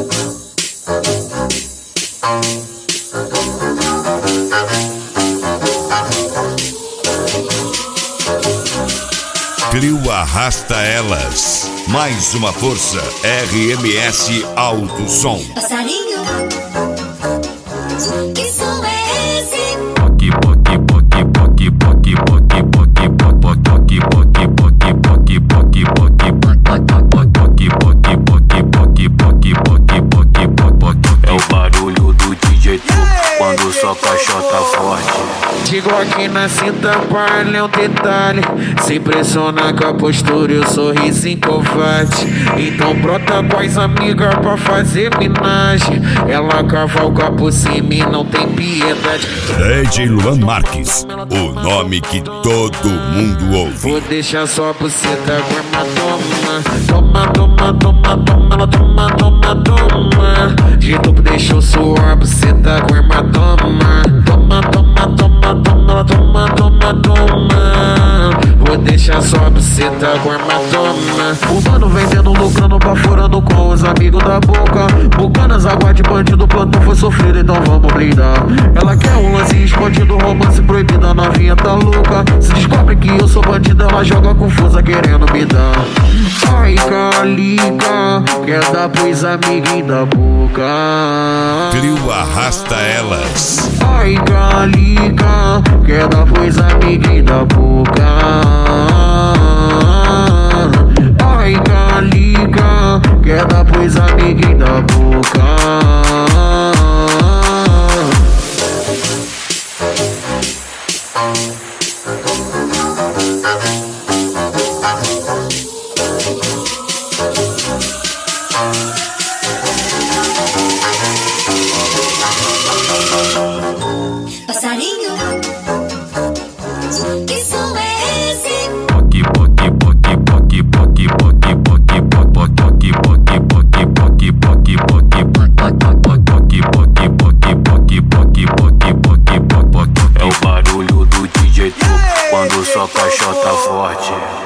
Trio Arrasta Elas. Mais uma força. RMS Alto Som. Passarinho, que som é esse? É o barulho do DJ quando só caixota forte. Digo aqui na cinta, palha é um detalhe. Se impressiona com a postura e o sorriso covarde. Então brota com as amigas pra fazer minagem. Ela cavalga por cima e não tem piedade. DJ Luan Marques, o nome que todo mundo ouve. Vou deixar só a buceta com a toma, toma, toma, toma, toma, toma, toma. De tubo deixou suar a buceta com hematoma. Toma, toma, toma, toma, toma, toma, toma. Vou deixar só a buceta com hematoma. O mano vendendo, lucrando, baforando com os amigos da boca. Bucanas, água de bandido, plantão foi sofrido, então vamos brindar. Ela quer um lance escondido, romance proibido, a novinha tá louca. Se descobre que eu sou bandido, ela joga confusa querendo me dar. Ai, calica, quer dar pros amiguinhos da boca. Trio Arrasta Elas. Ai, calica, quer dar pros amiguinhos da boca. Ai, calica, quer dar pros amiguinhos da boca. Passarinho, que som é esse? É o barulho do DJ quando só caixota forte.